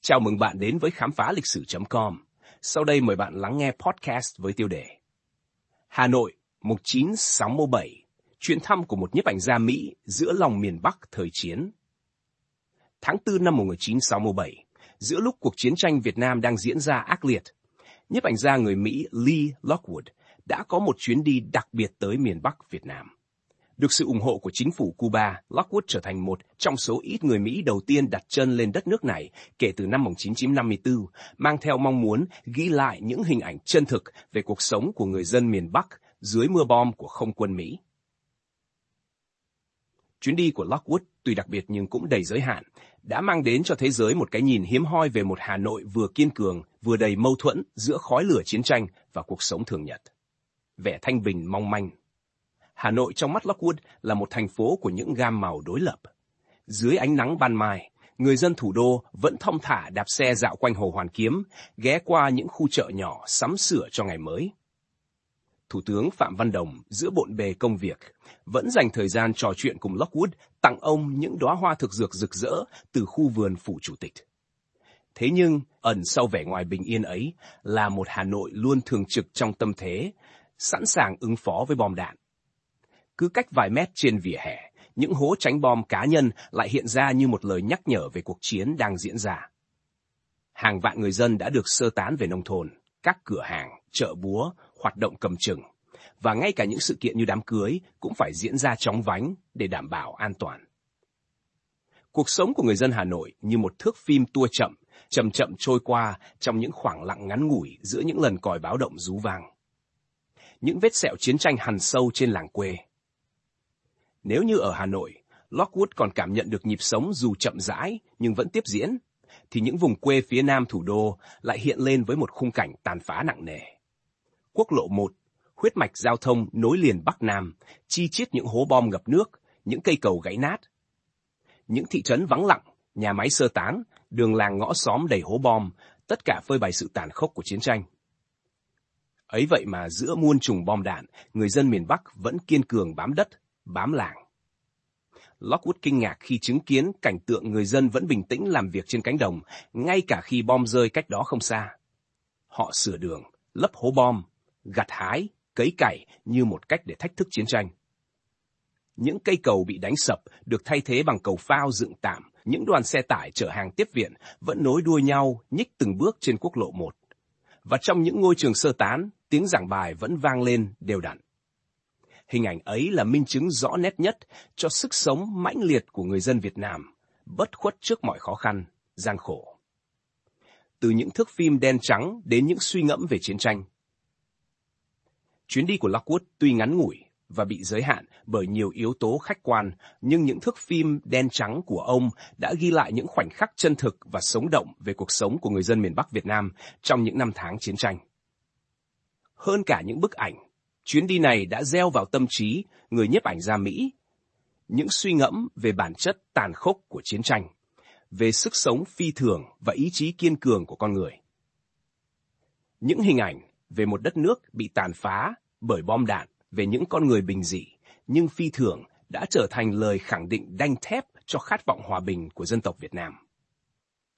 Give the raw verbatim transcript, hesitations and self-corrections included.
Chào mừng bạn đến với khám phá lịch sử chấm com. Sau đây mời bạn lắng nghe podcast với tiêu đề Hà Nội một nghìn chín trăm sáu mươi bảy, chuyến thăm của một nhiếp ảnh gia Mỹ giữa lòng miền Bắc thời chiến. Tháng tư năm một nghìn chín trăm sáu mươi bảy, giữa lúc cuộc chiến tranh Việt Nam đang diễn ra ác liệt, nhiếp ảnh gia người Mỹ Lee Lockwood đã có một chuyến đi đặc biệt tới miền Bắc Việt Nam. Được sự ủng hộ của chính phủ Cuba, Lockwood trở thành một trong số ít người Mỹ đầu tiên đặt chân lên đất nước này kể từ năm một nghìn chín trăm năm mươi tư, mang theo mong muốn ghi lại những hình ảnh chân thực về cuộc sống của người dân miền Bắc dưới mưa bom của không quân Mỹ. Chuyến đi của Lockwood tuy đặc biệt nhưng cũng đầy giới hạn, đã mang đến cho thế giới một cái nhìn hiếm hoi về một Hà Nội vừa kiên cường, vừa đầy mâu thuẫn giữa khói lửa chiến tranh và cuộc sống thường nhật. Vẻ thanh bình mong manh. Hà Nội trong mắt Lockwood là một thành phố của những gam màu đối lập. Dưới ánh nắng ban mai, người dân thủ đô vẫn thong thả đạp xe dạo quanh Hồ Hoàn Kiếm, ghé qua những khu chợ nhỏ sắm sửa cho ngày mới. Thủ tướng Phạm Văn Đồng giữa bộn bề công việc vẫn dành thời gian trò chuyện cùng Lockwood, tặng ông những đóa hoa thực dược rực rỡ từ khu vườn phủ chủ tịch. Thế nhưng, ẩn sau vẻ ngoài bình yên ấy là một Hà Nội luôn thường trực trong tâm thế, sẵn sàng ứng phó với bom đạn. Cứ cách vài mét trên vỉa hè, những hố tránh bom cá nhân lại hiện ra như một lời nhắc nhở về cuộc chiến đang diễn ra. Hàng vạn người dân đã được sơ tán về nông thôn, các cửa hàng, chợ búa hoạt động cầm chừng, và ngay cả những sự kiện như đám cưới cũng phải diễn ra chóng vánh để đảm bảo an toàn. Cuộc sống của người dân Hà Nội như một thước phim tua chậm, chậm chậm trôi qua trong những khoảng lặng ngắn ngủi giữa những lần còi báo động rú vang. Những vết sẹo chiến tranh hằn sâu trên làng quê. Nếu như ở Hà Nội, Lockwood còn cảm nhận được nhịp sống dù chậm rãi nhưng vẫn tiếp diễn, thì những vùng quê phía nam thủ đô lại hiện lên với một khung cảnh tàn phá nặng nề. Quốc lộ một, huyết mạch giao thông nối liền Bắc Nam, chi chít những hố bom ngập nước, những cây cầu gãy nát. Những thị trấn vắng lặng, nhà máy sơ tán, đường làng ngõ xóm đầy hố bom, tất cả phơi bày sự tàn khốc của chiến tranh. Ấy vậy mà giữa muôn trùng bom đạn, người dân miền Bắc vẫn kiên cường bám đất, bám làng. Lockwood kinh ngạc khi chứng kiến cảnh tượng người dân vẫn bình tĩnh làm việc trên cánh đồng, ngay cả khi bom rơi cách đó không xa. Họ sửa đường, lấp hố bom, gặt hái, cấy cày như một cách để thách thức chiến tranh. Những cây cầu bị đánh sập được thay thế bằng cầu phao dựng tạm, những đoàn xe tải chở hàng tiếp viện vẫn nối đuôi nhau nhích từng bước trên quốc lộ một. Và trong những ngôi trường sơ tán, tiếng giảng bài vẫn vang lên đều đặn. Hình ảnh ấy là minh chứng rõ nét nhất cho sức sống mãnh liệt của người dân Việt Nam, bất khuất trước mọi khó khăn, gian khổ. Từ những thước phim đen trắng đến những suy ngẫm về chiến tranh. Chuyến đi của Lockwood tuy ngắn ngủi và bị giới hạn bởi nhiều yếu tố khách quan, nhưng những thước phim đen trắng của ông đã ghi lại những khoảnh khắc chân thực và sống động về cuộc sống của người dân miền Bắc Việt Nam trong những năm tháng chiến tranh. Hơn cả những bức ảnh, chuyến đi này đã gieo vào tâm trí người nhiếp ảnh gia Mỹ những suy ngẫm về bản chất tàn khốc của chiến tranh, về sức sống phi thường và ý chí kiên cường của con người. Những hình ảnh về một đất nước bị tàn phá bởi bom đạn, về những con người bình dị nhưng phi thường đã trở thành lời khẳng định đanh thép cho khát vọng hòa bình của dân tộc Việt Nam.